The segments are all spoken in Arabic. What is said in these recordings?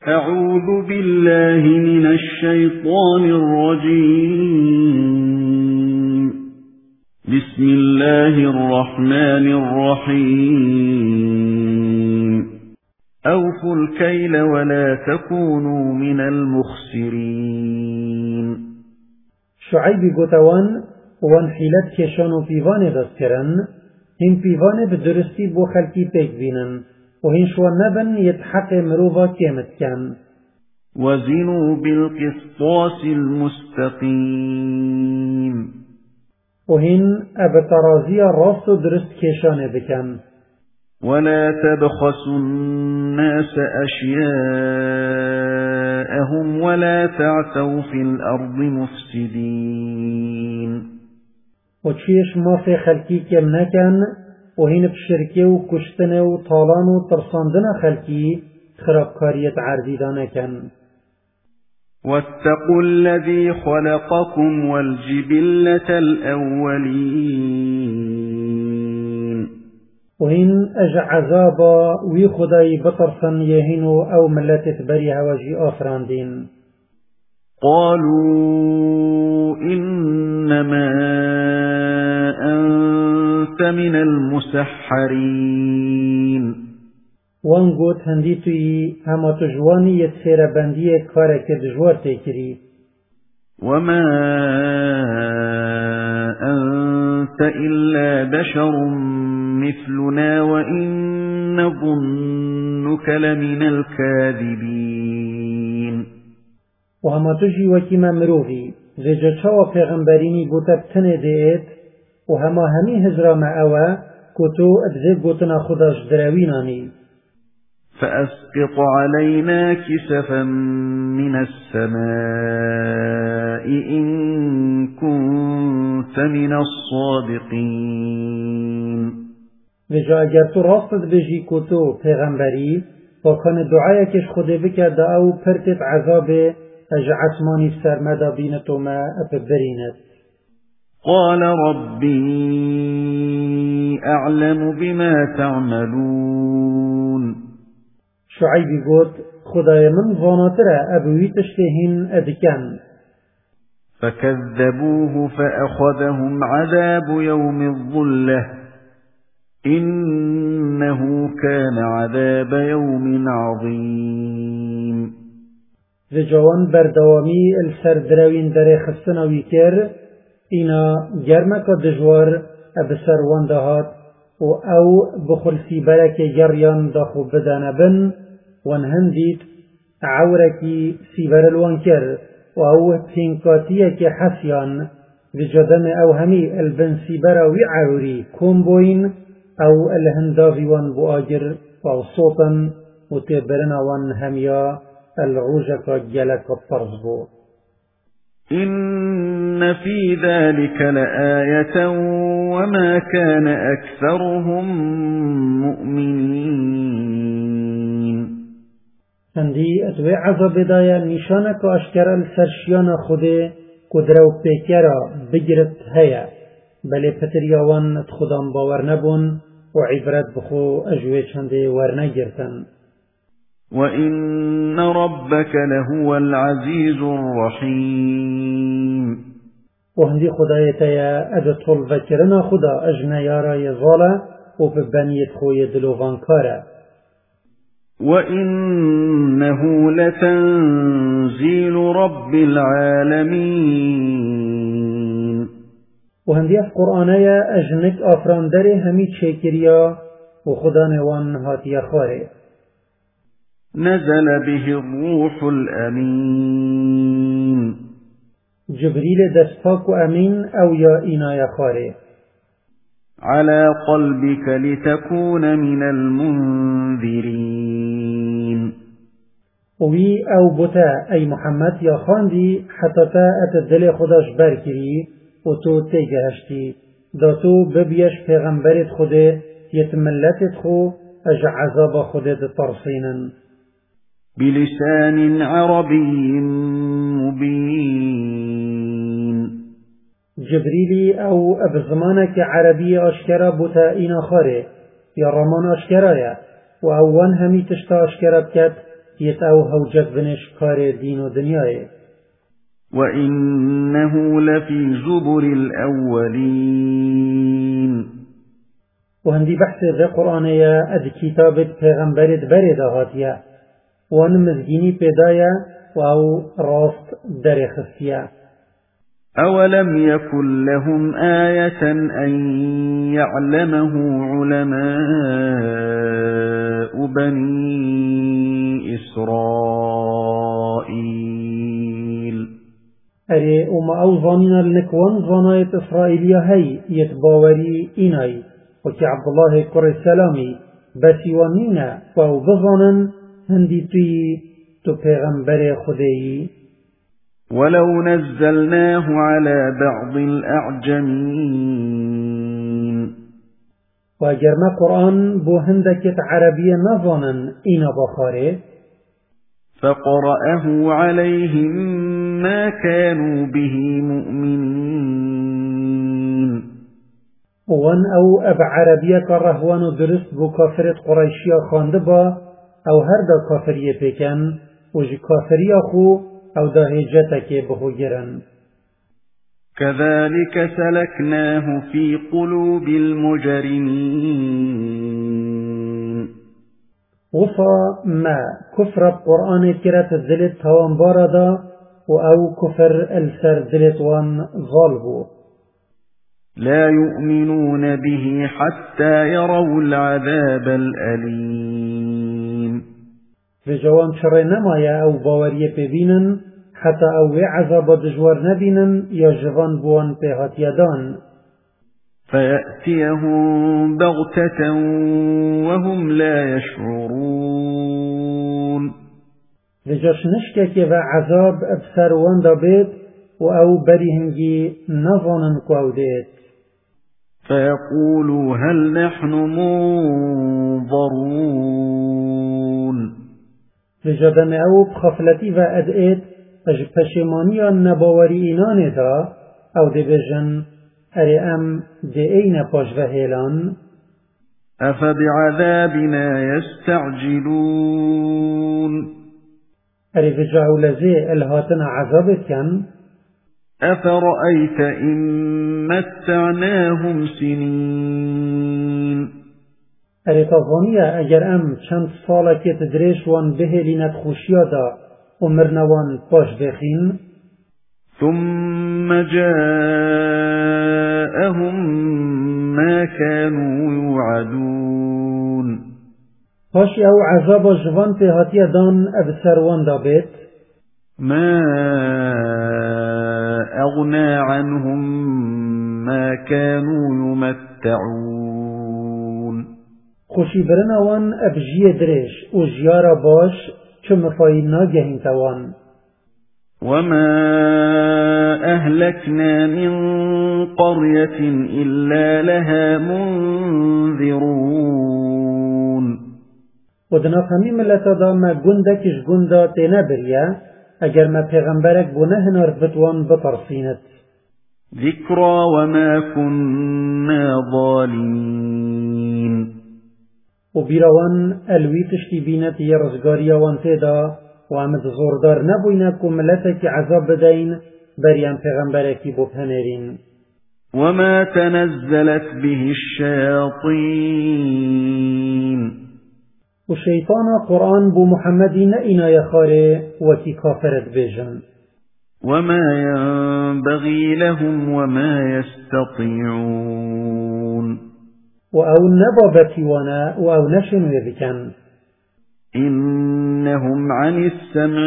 أعوذ بالله من الشيطان الرجيم. بسم الله الرحمن الرحيم. أوفوا الكيل ولا تكونوا من المخسرين. شعيب قوتوان وان حيلت كشانو بيوان دستكرن هم بيوان بدرستي بو خلقي بيك بينن وهن شوان نبن يتحق مروفا كامت كان. وزنوا بالقسطاس المستقيم. وهن أبترازية راست درست كشان بكن. ولا تبخسوا الناس أشياءهم ولا تعثوا في الأرض مفسدين. وتشيش ما في خلقي كم نكن وهن بشركه وكشتنه وطالان وترساندنا خلقي خرابكارية عرضيدان كن. واتقوا الذي خلقكم والجبلة الأولين. وهن أجعذابا ويخداي بطرسن يهنو أو ملتت بريها وجي آفراندين. قالوا إنما أنت من المسحرين. وانگوت هندیتوی هما تجوانی يتسير بندية كارك دجوار تيكري. وما أنت إلا بشر مثلنا وإن نظنك لمن الكاذبين. وهما تجي وكما مروفي زيجا چاوا پیغمبريني بوتا بتنه ديت وهما همي هجرا ما أوا كتو ادزيب بوتنا خداش دراويناني. فأسقط علينا كسفا من السماء إن كنت من الصادقين. وجا اگر تو راستت بجي كتو پیغمبري وكان دعايكش خده بكرد او پرتت عذاب اجعتماني سرمدا بينتو ما أببرينت. قال ربي أعلم بما تعملون. شعيب قلت خداي من ظاناترا أبوي تشتهن أدكن. فكذبوه فأخذهم عذاب يوم الظلة إنه كان عذاب يوم عظيم. زجوان بردوامي السردراوين دري خستنا ويكر إنا جرمك دجوار أبسر واندهات أو بخلسي برك جريان داخو بدانا بن وانهنديت عوركي سيبر الوانكر أو تنكاتيك حسيان بجدم أو همي البن سيبر وعوري كومبوين أو الهندافي وان بؤاجر أو صوتا وتبرنا وان هميا العوجك جلك الطرزبو. إن في ذلك لآية وما كان أكثرهم مؤمنين. هندي أتوي عذاب بداية نشانك أشكر السرشيان خده قدرو بيكرا بجرت هيا بل پترياوان خدام باور نبون وعبرت بخو أجوه چنده ورنگرتن. وإن ربك لهو العزيز الرحيم. وهندي خدايتيا أدتول فكرنا خدا أجنا يارا يزالا وببنيت خوي دلوغان كارا. وإنه لتنزيل رب العالمين. وهندي القرآنيا أجنك أفران داري همي تشيكريا وخدا نوان هاتيا خاري. نزل به الروح الأمين. جبريل دستاك أمين أو يا إنا يا خاري. على قلبك لتكون من المنذرين. وي أو بتا أي محمد يا خاندي حتى تا أتدل خداش بركري وتو تيجهشتي داتو ببيش پیغمبرت خوده يتملتت خو أجع عذاب خودت ترسينا. بلسان عربي مبين. جبريلي أو أبزمانك عربية أشكرا بتائنا خاري يا رمان أشكرايا وأوان همي تشتا أشكرا بكت يت أو هوجك بنش كار دين ودنياي. وإنه لفي زبر الأولين. وهندي بحث ذا قرآنية أد كتابة پیغمبرت برد هاتيا وان مزگيني پیدايا وأو راست در خفيا. أولم يكن لهم آية أن يعلمه علماء بني إسرائيل. أري أما أو ظننا لنكوان ظناية إسرائيلية هاي يتباوري إناي وكي عبد الله قرى السلامي بسيوانينا وأو بظنن هندي تو پیغمبر خدایی. ولو نزلناه على بعض الأعجمين. واگر ما قرآن بو هندكت عربية نظنا إنا بخاره فقرأه عليهم ما كانوا به مؤمنين. وان أو أب عربية كرهوان درست بو كافرت قريشية خاندبا أو هردا كافرية بكن وجي كافرية خو أو داهجتك بهو جرن. كذلك سلكناه في قلوب المجرمين. وصا ما كفر القرآن كرت الذلت توان باردا أو كفر السر ذلت وان ظالبو. لا يؤمنون به حتى يروا العذاب الأليم. بجوان شر نمايا أو باوريه ببينن حتى أو عذاب دجوار نبينن يا جوان بوان بهات يدان. فيأتيهم بغتة وهم لا يشعرون. بجاش نشكك وعذاب أبسر وان دابت أو بريهنجي نظانا كواوديت. فيقولوا هل نحن منظرون. بجدم أو بخفلتي وأدئت أج پشمانيا نباوري إينان دا أو دي بجن أري أم دي أين باش وهيلان. أفبعذابنا يستعجلون. أري بجعو لزي الهاتنا عذابت كان. أفرأيت إن متعناهم سنين. أري تظنيا أجر أم چند صالة كتدريش وان بهلينت خوشيادا ومرنوان باش بخين. ثم جاءهم ما كانوا يوعدون. باش أو عذاب جوان تهاتيا دان أبسروان دابت. ما أغنى عنهم ما كانوا يمتعون. خوشی برنوان أبجي دريش وجيارا باش چم فاينا جهين توان. وما أهلكنا من قرية إلا لها منذرون. ودنا فهمي ملتا دا ما گندكش گندا تينا بريا اگر ما پیغمبرك بنهنار بتوان بطرسينت. ذكرى وما كنا ظالمين. وبيروان الويتشتي بينت يرزقاريا وانتدا وعمد زوردار نبوينكم ملتك عذاب بدين بريان پیغمبرك ببهنرين. وما تنزلت به الشياطين. والشيطان قرآن بو محمد نئنا يخاري وكي كافرت بيجن. وما ينبغي لهم وما يستطيعون. وأو نبابتي وانا وأو نشن يذكن. إنهم عن السمع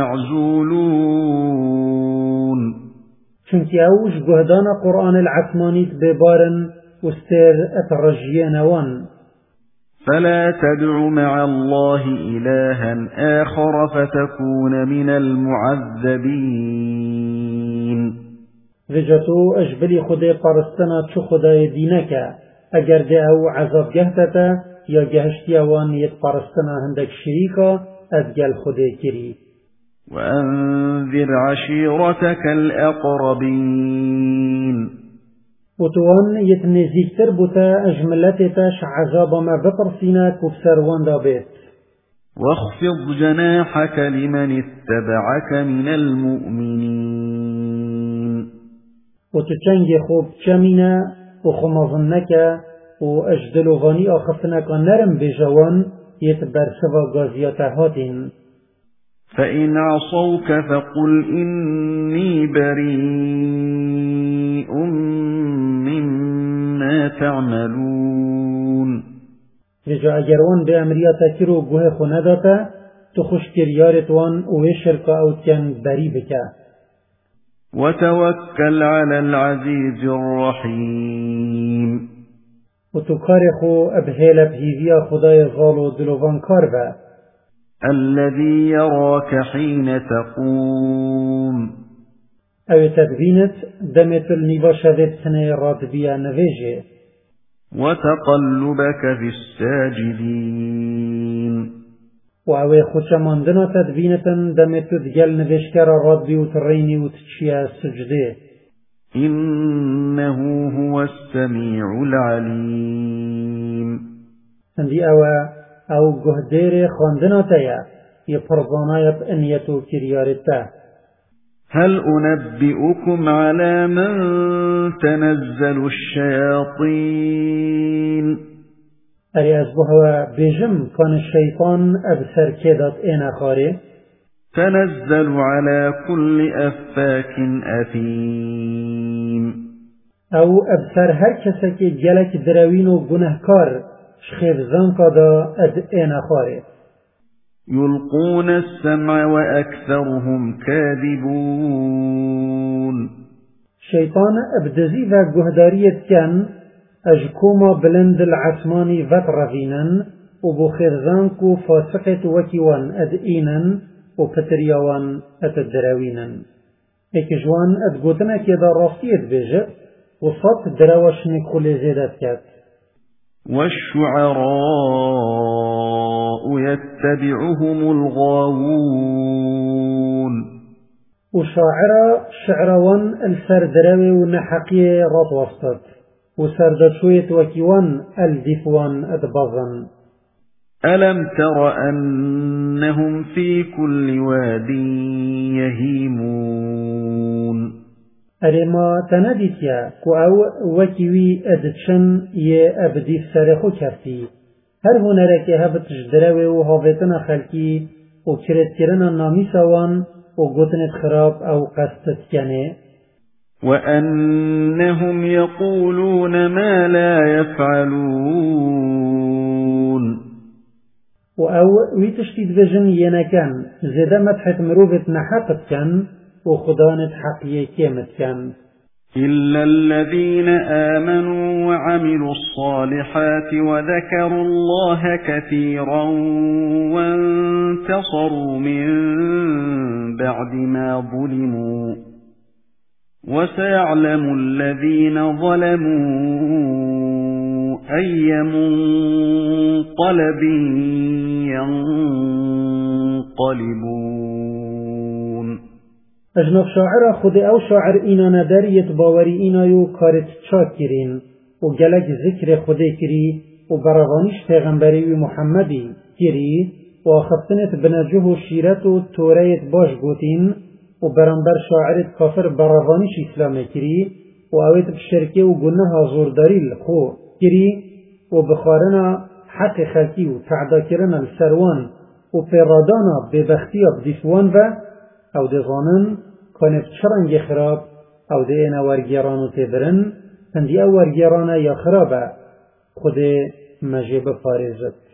لمعزولون. چونك أوش جهدان قرآن العثمانيت ببارن واستير أترجيان وان. فلا تدع مع الله إلها آخر فتكون من المعذبين. وجتو أجبلي خدي قرستنا چو خدای دينك اگر ده او عذاب جهتتا یا جهشتي وان يتقرستنا هندك شريكا ادقل خدي كري. وأنذر عشيرتك الأقربين. وتوان يتنزيكتر بتا أجملتتاش عذاب ما بطرسينا كفسر وان دابت. واخفض جناحك لمن اتبعك من المؤمنين وتشنج خوب چمينا وخمظنك وأجدلوغاني آخفتنك نرم بجوان يتبر سوا غازيات هاتين فإن عصوك فقل إني بريء مما تعملون رجا اگرون به امریاتا کرو گوه خونداتا تو خوشکریارتوان وشرکا اوتیان بری بکا وتوكل على العزيز الرحيم وتكار خو ابهيل بهيزيا خداي غالو دلوان كاربا الذي يراك حين تقوم او تدبينت دمت النباشة سنة راتبيا نفيجي وتقلبك في الساجدين وعوي خوشماندنا تدبينة دمت دجال نفيشكار راتبي وتريني وتشيا السجده إنه هو السميع العليم سندي او جهدير خاندنا تيا يبرزانايب انيتو كريارتا هل أنبئكم على من تنزل الشياطين أري أزبهوا بجم كان الشيطان أبسر كدت إنا خاري تنزل على كل أفاك أثيم أو أبسر هر كسك جلك دروين وجنهكار شخيف زنقضا أد إنا خاري يلقون السمع وأكثرهم كاذبون شيطان أبدزي ذا جهدارية كان أجكوما بلند العثماني فترفينا وبخيرزانكو فاسقت وكيوان أدئينا وفتريوان أتدراوينا اكجوان أدقوتنا كذا راسيت بيجر وصات دراوش نكولي زيدات كات والشعراء يتبعهم الغاوون شعروان السردراوي ونحقية رطوستت وسردشوية وكيوان الدفوان أدبظا ألم تر أنهم في كل واد يهيمون أرما تنديتيا كو أو وكيوي أدتشن يه أبدي سرخو كرتي هر هنرك هبتش دراوي وهافتنا خلقي وكرت كرنا نامي سوان وقوتنت خراب أو قصتت كنه وأنهم يقولون ما لا يفعلون وأو ويتشتيد بجن ينكن زيدا مدحت مروفة نحقت كان وخدانت حقية كيمت كان إلا الذين آمنوا وعملوا الصالحات وذكروا الله كثيرا وانتصروا من بعد ما ظلموا وسيعلم الذين ظلموا أي منقلب ينقلبون أجنب شاعر خود أو شاعر إنا نداريت باوري إنا يو كارت شاكرين وجلق ذكر خودي كري وبرغانيش پیغمبري محمدي كري وأخفتنت بنجه شيرت وتوريت باش قوتين وبرنبر شاعرت كافر برغانيش إسلام كري وأويت بشركة وقلناها زورداري الخو كري وبخارنا حق خلقي وتعداكرنا السروان وفرادانا ببختيا بديسوان و او دزانن كانت شرنج خراب او دينا ورگيرانو تبرن تندي او ورگيرانا يا خرابا خود مجيب فارزت